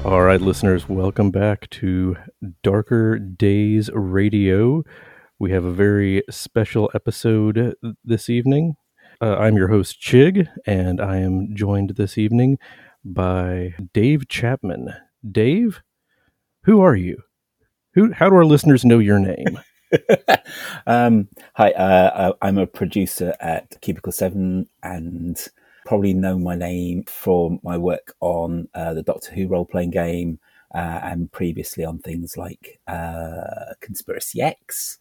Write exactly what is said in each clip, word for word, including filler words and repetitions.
All right, listeners, welcome back to Darker Days Radio. We have a very special episode this evening. Uh, I'm your host, Chig, and I am joined this evening by Dave Chapman. Dave, who are you? Who? How do our listeners know your name? um, hi, uh, I'm a producer at Cubicle seven and probably know my name from my work on uh, the Doctor Who role-playing game uh, and previously on things like uh, Conspiracy X,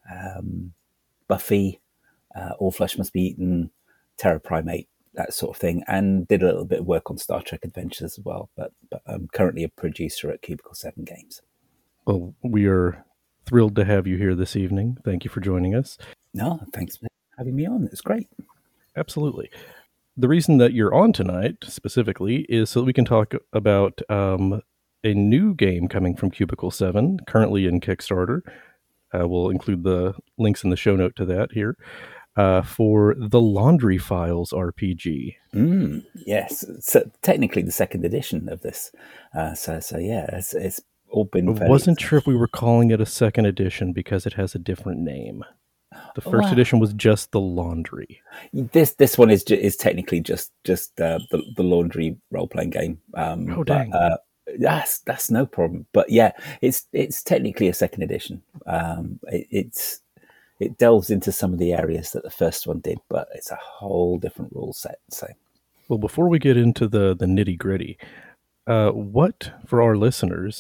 um, Buffy, uh, All Flesh Must Be Eaten, Terror Primate, that sort of thing, and did a little bit of work on Star Trek Adventures as well, but, but I'm currently a producer at Cubicle seven Games. Well, we are thrilled to have you here this evening. Thank you for joining us. No, thanks for having me on. It's great. Absolutely. The reason that you're on tonight specifically is so that we can talk about um, a new game coming from Cubicle seven, currently in Kickstarter. Uh, we'll include the links in the show note to that here, uh, for the Laundry Files R P G. Mm, yes, so technically the second edition of this. Uh, so, so yeah, it's, it's all been. I wasn't sure if we were calling it a second edition because it has a different name. The first Wow. edition was just the Laundry. This this one is ju- is technically just just uh, the the Laundry role playing game. Um, Oh, dang. But, uh, that's that's no problem. But yeah, it's it's technically a second edition. Um, it, it's it delves into some of the areas that the first one did, but it's a whole different rule set. So, well, before we get into the the nitty gritty, uh, what for our listeners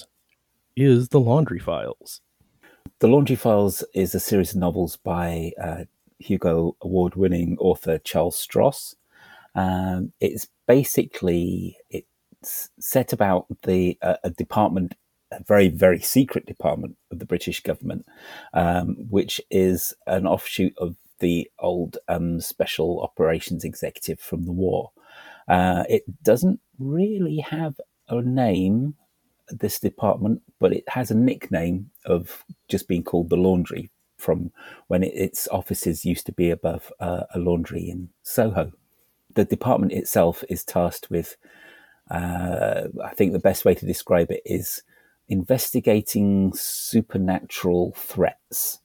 is the Laundry Files? The Laundry Files is a series of novels by uh, Hugo Award-winning author Charles Stross. Um, it's basically it's set about the uh, a department, a very very secret department of the British government, um, which is an offshoot of the old um, Special Operations Executive from the war. Uh, it doesn't really have a name, this department, but it has a nickname of just being called the Laundry from when it, its offices used to be above uh, a laundry in Soho. The department itself is tasked with, uh, I think the best way to describe it is investigating supernatural threats.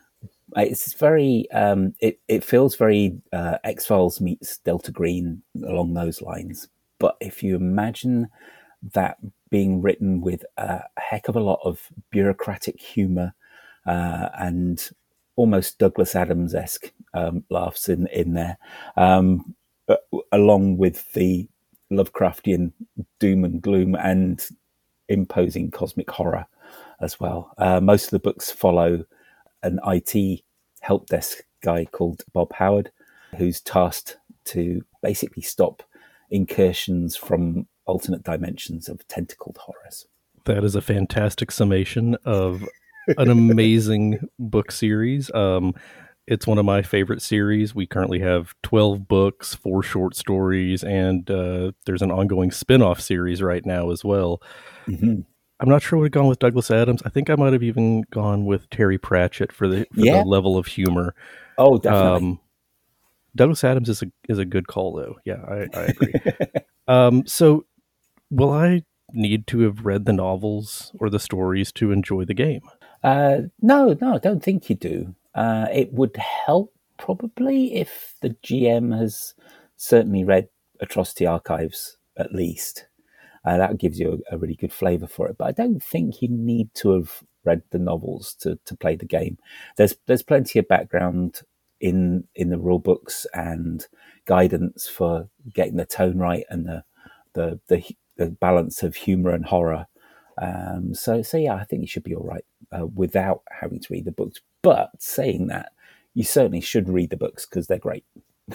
It's very, um, it, it feels very uh, X-Files meets Delta Green along those lines. But if you imagine that being written with a heck of a lot of bureaucratic humor uh, and almost Douglas Adams-esque um, laughs in, in there, um, along with the Lovecraftian doom and gloom and imposing cosmic horror as well. Uh, most of the books follow an I T help desk guy called Bob Howard, who's tasked to basically stop incursions from alternate dimensions of tentacled horrors. That is a fantastic summation of an amazing book series. Um, it's one of my favorite series. We currently have twelve books, four short stories, and uh, there's an ongoing spin-off series right now as well. Mm-hmm. I'm not sure I would have gone with Douglas Adams. I think I might have even gone with Terry Pratchett for the for Yeah. the level of humor. Oh, definitely. Um, Douglas Adams is a is a good call, though. Yeah, I, I agree. um, so, will I need to have read the novels or the stories to enjoy the game? Uh, no, no, I don't think you do. Uh, it would help probably if the G M has certainly read Atrocity Archives at least. Uh, that gives you a, a really good flavour for it. But I don't think you need to have read the novels to, to play the game. There's there's plenty of background in in the rule books and guidance for getting the tone right and the the the, the balance of humour and horror. Um, so so yeah, I think you should be all right uh, without having to read the books. But saying that, you certainly should read the books because they're great.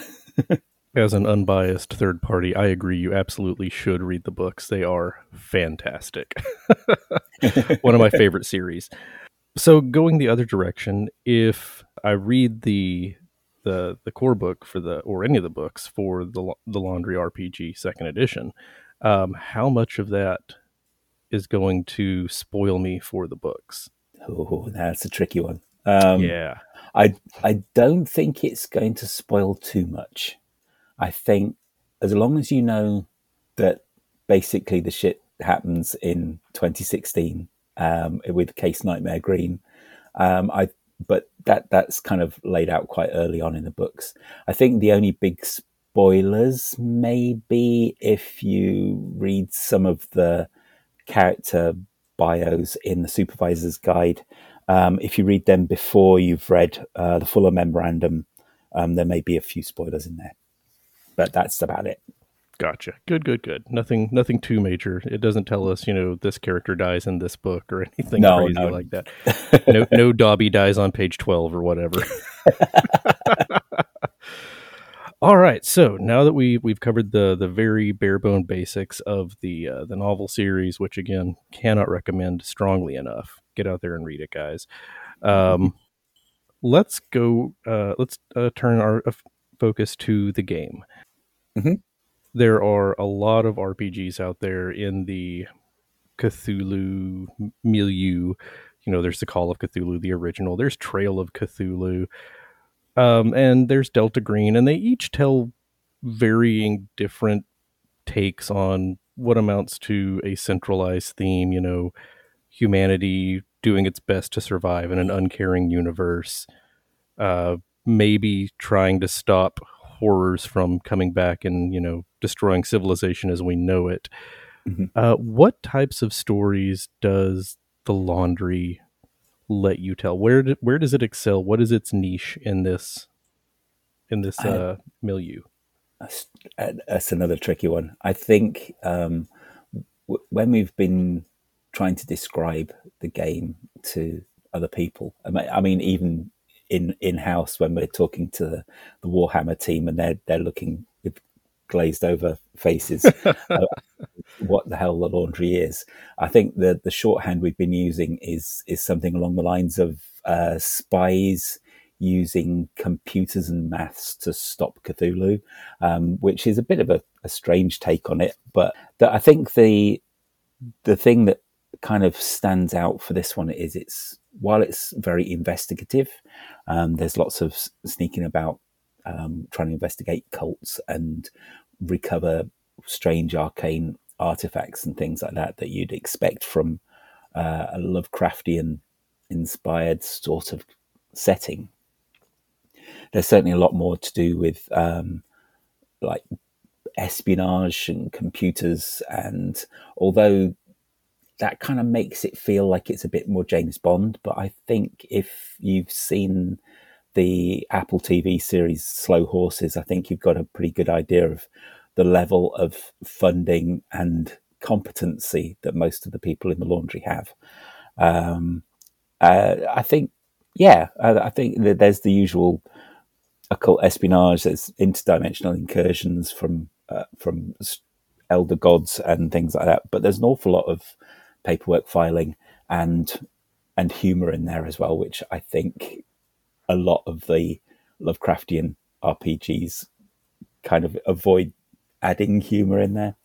As an unbiased third party, I agree. You absolutely should read the books. They are fantastic. One of my favorite series. So going the other direction, if I read the the the core book for the or any of the books for the the Laundry R P G second edition, um, how much of that is going to spoil me for the books? Oh, that's a tricky one. Um, yeah, I I don't think it's going to spoil too much. I think as long as you know that basically the shit happens in twenty sixteen um, with Case Nightmare Green. Um, I but that that's kind of laid out quite early on in the books. I think the only big spoilers may be if you read some of the character bios in the Supervisor's Guide. Um, if you read them before you've read uh, the fuller memorandum, um, there may be a few spoilers in there, but that's about it. Gotcha. Good, good, good. Nothing, nothing too major. It doesn't tell us, you know, this character dies in this book or anything no, crazy no. like that. No, no Dobby dies on page twelve or whatever. All right. So now that we we've covered the the very bare bone basics of the uh, the novel series, which again cannot recommend strongly enough. Get out there and read it, guys. Um, let's go. Uh, let's uh, turn our uh, focus to the game. Mm-hmm. There are a lot of R P Gs out there in the Cthulhu milieu. You know, there's the Call of Cthulhu, the original. There's Trail of Cthulhu. Um, and there's Delta Green, and they each tell varying different takes on what amounts to a centralized theme, you know, humanity doing its best to survive in an uncaring universe, uh, maybe trying to stop horrors from coming back and, you know, destroying civilization as we know it. Mm-hmm. Uh, what types of stories does The Laundry let you tell? Where do, where does it excel? What is its niche in this in this uh, milieu? That's, that's another tricky one. I think um, w- when we've been trying to describe the game to other people, I mean, I mean even in in house when we're talking to the, the Warhammer team and they're they're looking with glazed over faces, uh, what the hell The Laundry is. I think the the shorthand we've been using is is something along the lines of uh, spies using computers and maths to stop Cthulhu, um, which is a bit of a, a strange take on it. But the, I think the the thing that kind of stands out for this one is it's while it's very investigative, um, there's lots of sneaking about, um, trying to investigate cults and recover strange arcane artifacts and things like that that you'd expect from uh, a Lovecraftian inspired sort of setting. There's certainly a lot more to do with um, like espionage and computers, and although that kind of makes it feel like it's a bit more James Bond, but I think if you've seen the Apple T V series Slow Horses, I think you've got a pretty good idea of the level of funding and competency that most of the people in The Laundry have. Um, uh, I think, yeah, I, I think that there's the usual occult espionage, there's interdimensional incursions from uh, from elder gods and things like that, but there's an awful lot of paperwork filing and and humor in there as well, which I think a lot of the Lovecraftian R P Gs kind of avoid adding humor in there.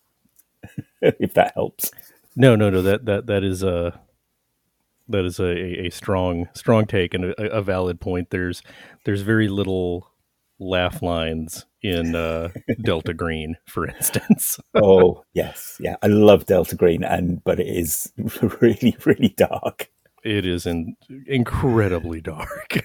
If that helps. No, no, no. That that that is a that is a, a strong strong take and a, a valid point. There's there's very little laugh lines in uh, Delta Green, for instance. Oh yes, yeah, I love Delta Green, and but it is really really dark. It is in, incredibly dark.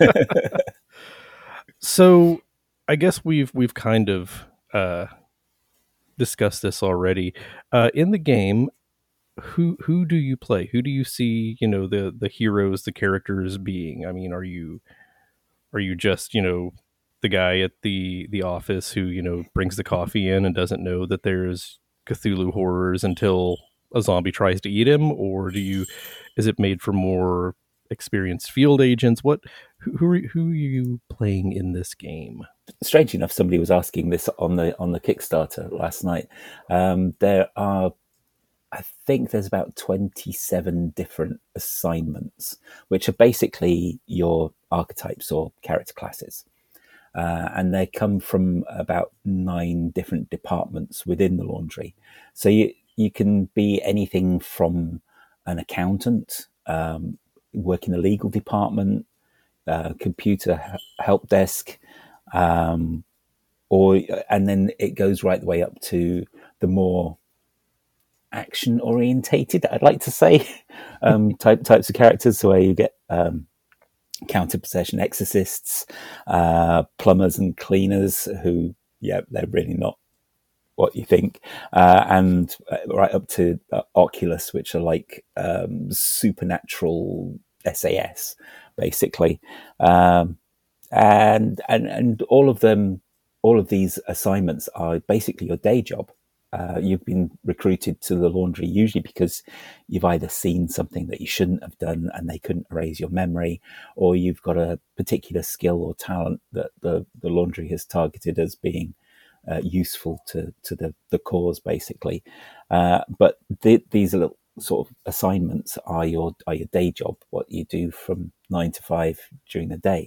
So, I guess we've we've kind of uh, discussed this already. Uh, in the game, who who do you play? Who do you see? You know, the the heroes, the characters being. I mean, are you are you just you know the guy at the the office who you know brings the coffee in and doesn't know that there's Cthulhu horrors until a zombie tries to eat him, or do you? Is it made for more experienced field agents? What who who are, who are you playing in this game? Strange enough, somebody was asking this on the on the Kickstarter last night. Um, there are, I think, there's about twenty-seven different assignments, which are basically your archetypes or character classes. Uh, and they come from about nine different departments within The Laundry. So you, you can be anything from an accountant, um, work in the legal department, uh, computer help desk, um, or and then it goes right the way up to the more action orientated, I'd like to say, um, type types of characters. So where you get um, counter possession exorcists, uh, plumbers and cleaners who, yeah, they're really not what you think, uh, and right up to uh, Oculus, which are like um, supernatural S A S, basically, um, and and and all of them, all of these assignments are basically your day job. Uh, you've been recruited to the laundry usually because you've either seen something that you shouldn't have done and they couldn't erase your memory, or you've got a particular skill or talent that the, the laundry has targeted as being uh, useful to, to the, the cause, basically. Uh, but th- these little sort of assignments are your are your day job, what you do from nine to five during the day.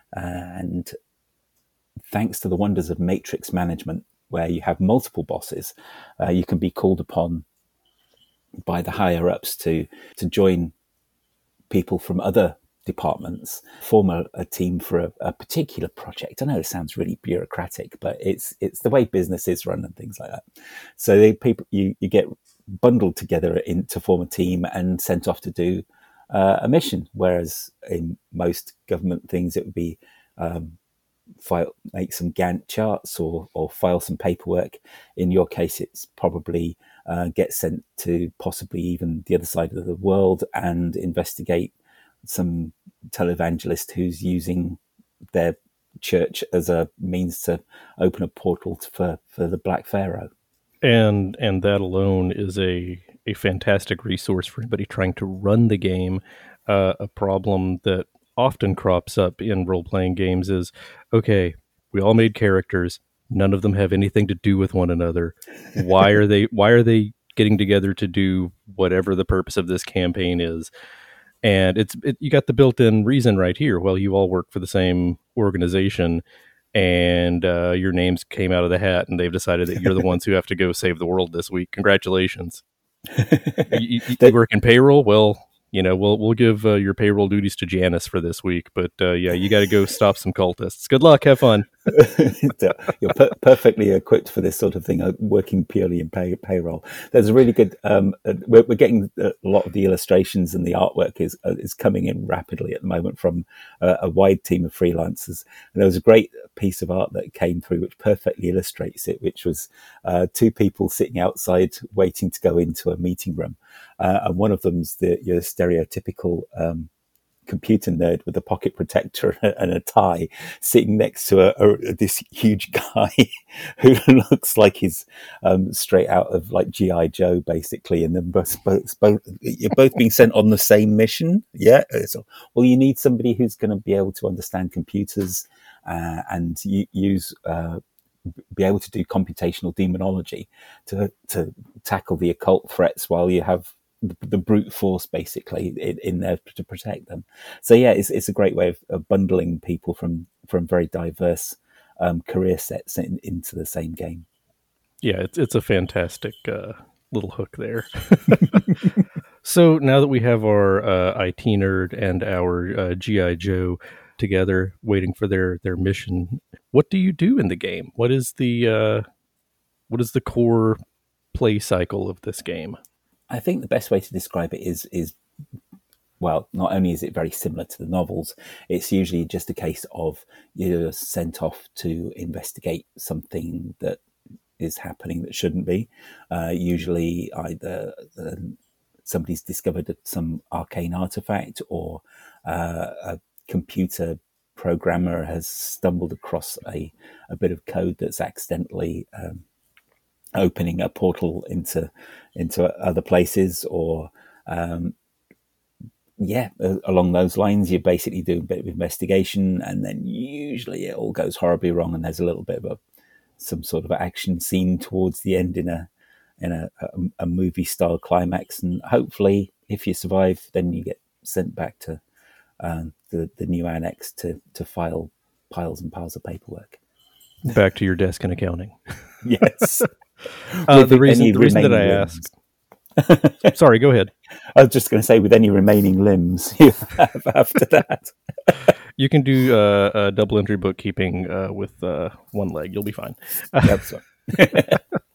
And thanks to the wonders of matrix management, where you have multiple bosses, uh, you can be called upon by the higher ups to to join people from other departments, form a, a team for a, a particular project. I know it sounds really bureaucratic, but it's it's the way business is run and things like that. So they, people you you get bundled together in, to form a team and sent off to do uh, a mission. Whereas in most government things, it would be um, file, make some Gantt charts or or file some paperwork. In your case, it's probably uh, get sent to possibly even the other side of the world and investigate some televangelist who's using their church as a means to open a portal for, for the Black Pharaoh. And and that alone is a, a fantastic resource for anybody trying to run the game. Uh, a problem that often crops up in role-playing games is, okay, we all made characters. None of them have anything to do with one another. Why are they why are they getting together to do whatever the purpose of this campaign is? And it's it, you got the built-in reason right here. Well, you all work for the same organization, and uh, your names came out of the hat, and they've decided that you're the ones who have to go save the world this week. Congratulations. you, you, you work in payroll? Well, you know, we'll we'll give uh, your payroll duties to Janice for this week. But uh, yeah, you got to go stop some cultists. Good luck. Have fun. You're per- perfectly equipped for this sort of thing, uh, working purely in pay- payroll. There's a really good, um, uh, we're, we're getting a lot of the illustrations and the artwork is uh, is coming in rapidly at the moment from uh, a wide team of freelancers. And there was a great piece of art that came through which perfectly illustrates it, which was uh, two people sitting outside waiting to go into a meeting room. Uh, and one of them's the your stereotypical um, computer nerd with a pocket protector and a tie sitting next to a, a, this huge guy who looks like he's um, straight out of like G I Joe, basically. And then both, both, both, you're both being sent on the same mission. Yeah. So, well, you need somebody who's going to be able to understand computers uh, and y- use, uh, be able to do computational demonology to, to tackle the occult threats while you have the, the brute force basically in, in there to protect them. So yeah, it's it's a great way of, of bundling people from from very diverse um, career sets in, into the same game. Yeah, it's it's a fantastic uh, little hook there. So now that we have our uh, I T nerd and our uh, G I Joe together, waiting for their their mission, what do you do in the game? What is the uh, what is the core play cycle of this game? I think the best way to describe it is is well, not only is it very similar to the novels, it's usually just a case of you're sent off to investigate something that is happening that shouldn't be. Uh, usually either uh, somebody's discovered some arcane artifact, or uh, a computer programmer has stumbled across a, a bit of code that's accidentally um, opening a portal into into other places, or um, yeah, along those lines. You basically do a bit of investigation, and then usually it all goes horribly wrong, and there's a little bit of a some sort of action scene towards the end in a in a, a, a movie style climax, and hopefully, if you survive, then you get sent back to um, the the new annex to to file piles and piles of paperwork. Back to your desk in accounting. Yes. uh, the reason the reason that I asked. Sorry, go ahead. I was just going to say, with any remaining limbs you have after that. You can do uh, uh, double entry bookkeeping uh, with uh, one leg. You'll be fine. That's right.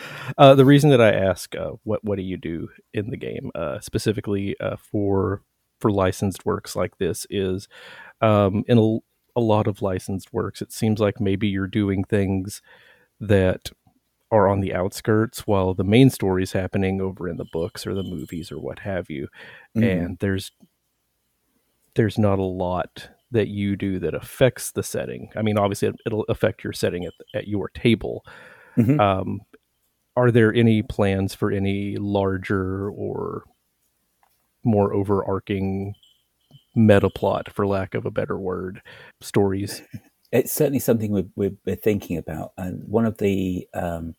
uh, the reason that I ask, uh, what what do you do in the game, uh, specifically uh, for for licensed works like this, is um, in a, a lot of licensed works, it seems like maybe you're doing things that are on the outskirts while the main story is happening over in the books or the movies or what have you, Mm. and there's there's not a lot that you do that affects the setting. I mean, obviously, it, it'll affect your setting at at your table. Hmm. Um, are there any plans for any larger or more overarching meta plot, for lack of a better word, stories? It's certainly something we're, we're, we're thinking about. And one of the um,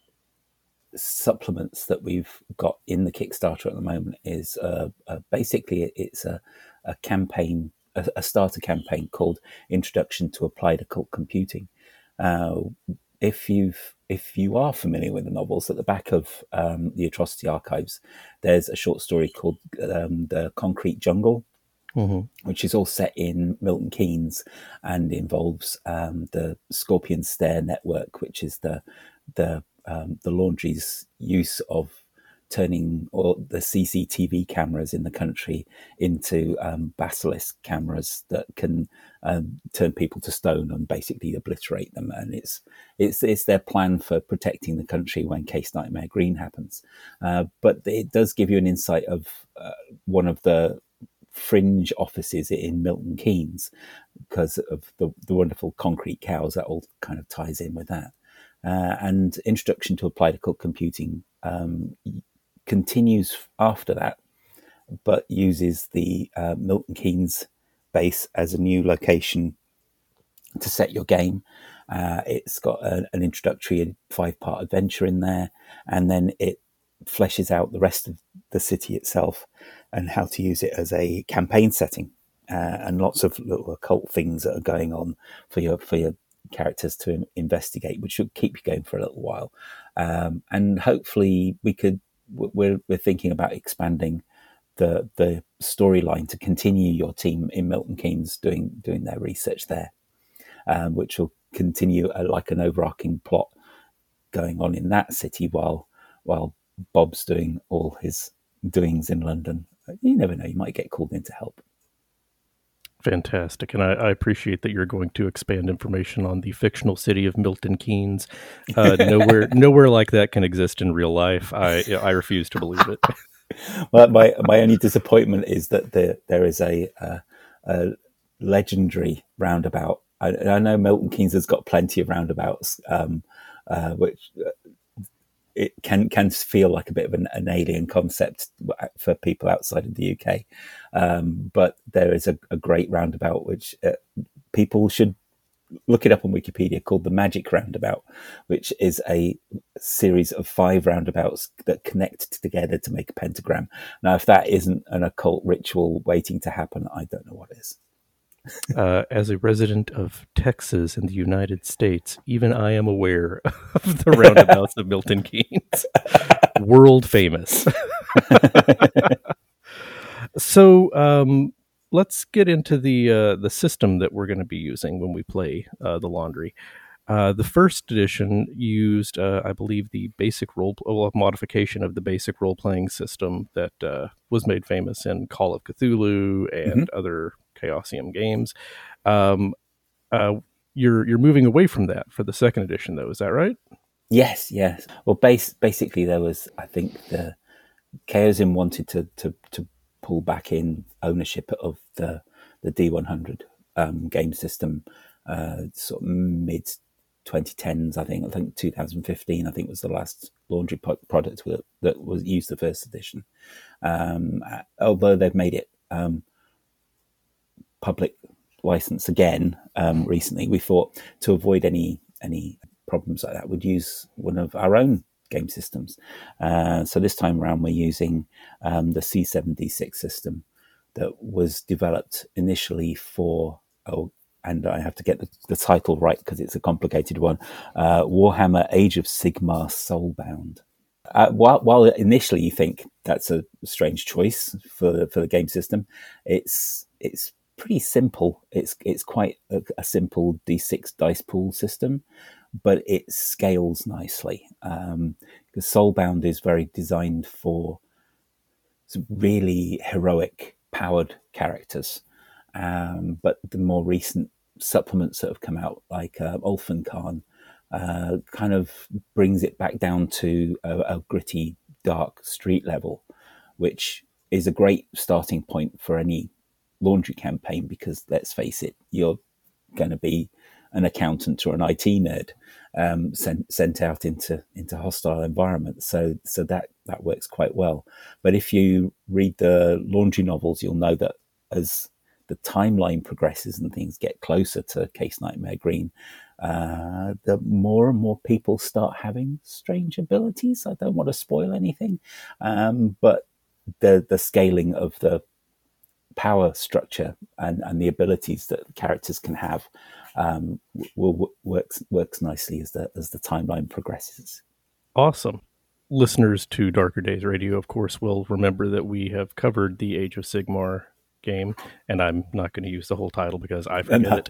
supplements that we've got in the Kickstarter at the moment is uh, uh, basically it's a, a campaign, a, a starter campaign called Introduction to Applied Occult Computing. Uh, if you've if you are familiar with the novels, at the back of um, the Atrocity Archives, there's a short story called um, The Concrete Jungle, Mm-hmm. which is all set in Milton Keynes and involves um, the Scorpion Stair network, which is the the um, the laundry's use of turning all the C C T V cameras in the country into um, basilisk cameras that can um, turn people to stone and basically obliterate them. And it's it's it's their plan for protecting the country when Case Nightmare Green happens. Uh, but it does give you an insight of uh, one of the fringe offices in Milton Keynes because of the, the wonderful concrete cows. That all kind of ties in with that. Uh, and Introduction to Applied Occult Computing um, continues after that, but uses the uh, Milton Keynes base as a new location to set your game. Uh, it's got a, an introductory five-part adventure in there, and then it fleshes out the rest of the city itself and how to use it as a campaign setting, uh, and lots of little occult things that are going on for your for your characters to investigate, which should keep you going for a little while. Um, and hopefully, we could. We're we're thinking about expanding the the storyline to continue your team in Milton Keynes doing doing their research there, um, which will continue a, like an overarching plot going on in that city while while Bob's doing all his doings in London. You never know; you might get called in to help. Fantastic, and I, I appreciate that you're going to expand information on the fictional city of Milton Keynes. Uh, nowhere, nowhere like that can exist in real life. I, I refuse to believe it. Well, my my only disappointment is that there there is a, a, a legendary roundabout. I, I know Milton Keynes has got plenty of roundabouts, um, uh, which it can can feel like a bit of an, an alien concept for people outside of the U K. Um, but there is a, a great roundabout which uh, people should look it up on Wikipedia, called the Magic Roundabout, which is a series of five roundabouts that connect together to make a pentagram. Now, if that isn't an occult ritual waiting to happen, I don't know what is. Uh, as a resident of Texas in the United States, even I am aware of the roundabouts of Milton Keynes. World famous. So um, let's get into the uh, the system that we're going to be using when we play uh, the Laundry. Uh, the first edition used, uh, I believe, the basic role well, modification of the basic role playing system that uh, was made famous in Call of Cthulhu and Mm-hmm. other Chaosium games. Um, uh, you're you're moving away from that for the second edition, though. Is that right? Yes, yes. Well, base, basically, there was, I think, the Chaosium wanted to, to, to pull back in ownership of the the D one hundred um, game system, uh, sort of mid twenty tens. I think. I think two thousand fifteen. I think was the last Laundry product that, that was used the first edition. Um, although they've made it um, public license again um, recently, we thought to avoid any any problems like that, we'd use one of our own game systems. Uh, so this time around, we're using um, the C seven D six system that was developed initially for, oh, and I have to get the, the title right because it's a complicated one, uh, Warhammer Age of Sigmar Soulbound. Uh, while, while initially you think that's a strange choice for for the game system, it's it's pretty simple. It's it's quite a, a simple D six dice pool system but it scales nicely. Um, because Soulbound is very designed for really heroic, powered characters. Um, but the more recent supplements that have come out, like uh, Ulfin Khan, uh, kind of brings it back down to a, a gritty, dark street level, which is a great starting point for any laundry campaign, because let's face it, you're going to be an accountant or an I T nerd um, sent sent out into into hostile environments. So so that that works quite well. But if you read the laundry novels, you'll know that as the timeline progresses and things get closer to Case Nightmare Green, uh, the more and more people start having strange abilities. I don't want to spoil anything, um, but the the scaling of the power structure and, and the abilities that characters can have um, will, will works works nicely as the as the timeline progresses. Awesome. Listeners to Darker Days Radio, of course, will remember that we have covered the Age of Sigmar game, and I'm not going to use the whole title because I forget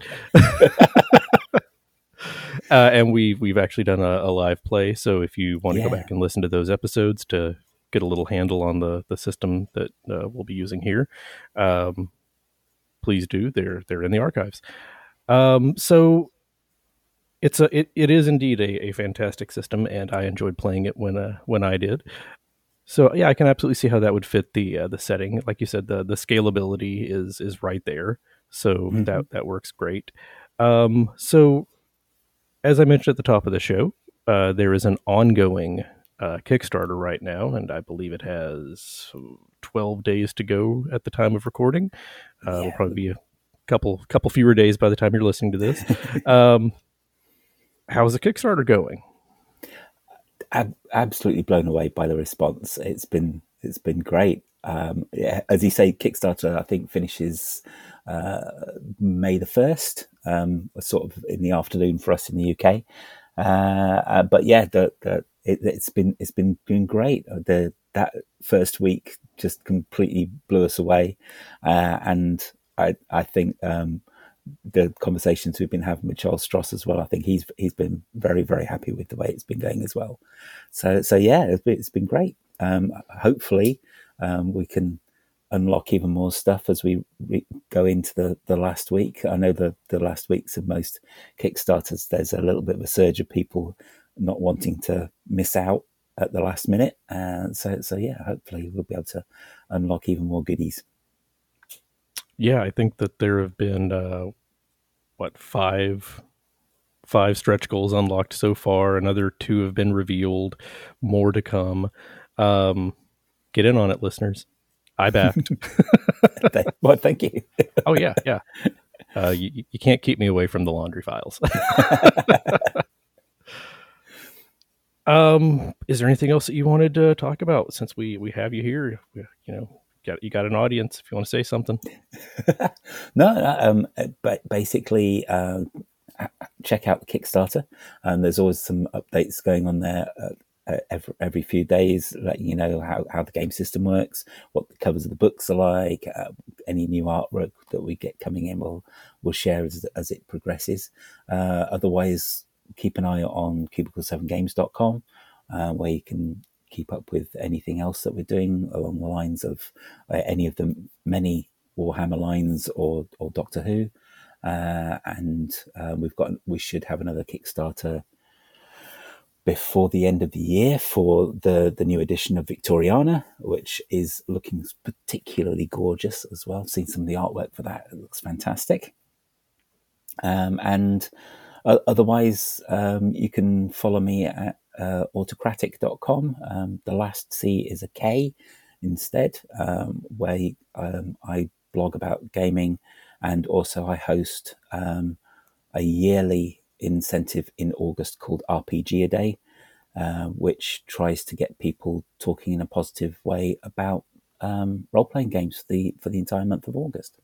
it. uh, and we've we've actually done a, a live play, so if you want to yeah. go back and listen to those episodes to get a little handle on the the system that uh, we'll be using here, um, please do. They're they're in the archives. Um, so it's a it, it is indeed a, a fantastic system, and I enjoyed playing it when uh, when I did. So yeah, I can absolutely see how that would fit the uh, the setting. Like you said, the the scalability is is right there, so mm-hmm. that that works great. Um, so as I mentioned at the top of the show, uh, there is an ongoing uh, Kickstarter right now, and I believe it has twelve days to go at the time of recording. Uh, yeah. It'll probably be a couple couple fewer days by the time you're listening to this. um, how's the Kickstarter going? Ab- absolutely blown away by the response. It's been it's been great. Um, yeah, as you say, Kickstarter I think finishes uh, May the first, um, sort of in the afternoon for us in the U K. Uh, uh, but yeah, the, the, it, it's been it's been doing great. The that first week just completely blew us away, uh, and I I think. Um, the conversations we've been having with Charles Stross as well, I think he's he's been very very happy with the way it's been going as well. So so yeah, it's been, it's been great. Um, hopefully, um, we can unlock even more stuff as we re- go into the, the last week. I know the the last weeks of most Kickstarters, there's a little bit of a surge of people not wanting to miss out at the last minute. Uh, so so yeah, hopefully we'll be able to unlock even more goodies. Yeah, I think that there have been, uh, what, five five stretch goals unlocked so far. Another two have been revealed. More to come. Um, get in on it, listeners. I backed. Well, thank you. Oh, yeah, yeah. Uh, you, you can't keep me away from the laundry files. um, is there anything else that you wanted to talk about since we, we have you here? You know, Got, you got an audience if you want to say something. no, no um, but basically, um, check out the Kickstarter. Um, there's always some updates going on there uh, every, every few days, letting you know how, how the game system works, what the covers of the books are like, uh, any new artwork that we get coming in, we'll, we'll share as, as it progresses. Uh, otherwise, keep an eye on cubicle seven games dot com, uh, where you can keep up with anything else that we're doing along the lines of uh, any of the many Warhammer lines or or Doctor Who, uh, and uh, we've got we should have another Kickstarter before the end of the year for the the new edition of Victoriana, which is looking particularly gorgeous as well. I've seen some of the artwork for that; it looks fantastic. Um, and uh, otherwise, um, you can follow me at Uh, autocratic dot com. Um, the last C is a K instead, um, where um, I blog about gaming, and also I host um, a yearly incentive in August called R P G a Day, uh, which tries to get people talking in a positive way about um, role-playing games for the for the entire month of August.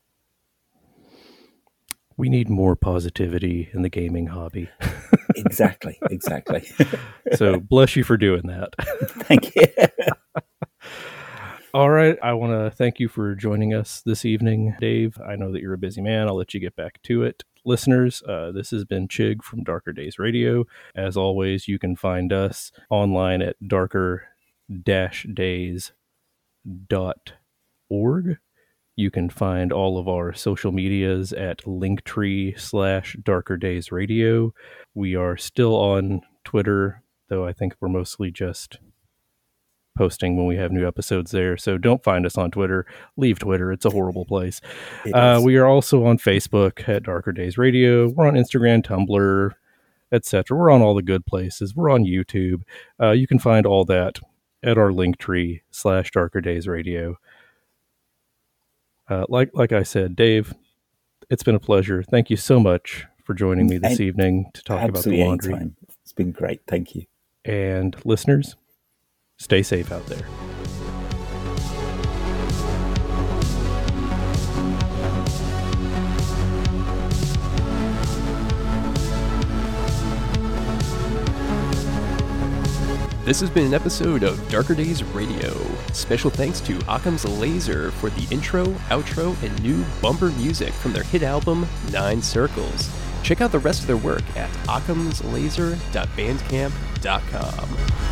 We need more positivity in the gaming hobby. Exactly, exactly. So bless you for doing that. Thank you. All right. I want to thank you for joining us this evening, Dave. I know that you're a busy man. I'll let you get back to it. Listeners, uh, this has been Chig from Darker Days Radio. As always, you can find us online at darker days dot org. You can find all of our social medias at linktree slash darker days radio. We are still on Twitter, though I think we're mostly just posting when we have new episodes there. So don't find us on Twitter. Leave Twitter. It's a horrible place. Uh, we are also on Facebook at Darker Days Radio. We're on Instagram, Tumblr, et cetera. We're on all the good places. We're on YouTube. Uh, you can find all that at our Linktree slash Darker Days Radio. Uh, like like I said, Dave, it's been a pleasure. Thank you so much for joining me this and evening to talk about the laundry. Anytime. It's been great. Thank you. And listeners, stay safe out there. This has been an episode of Darker Days Radio. Special thanks to Occam's Laser for the intro, outro, and new bumper music from their hit album, Nine Circles. Check out the rest of their work at occams laser dot bandcamp dot com.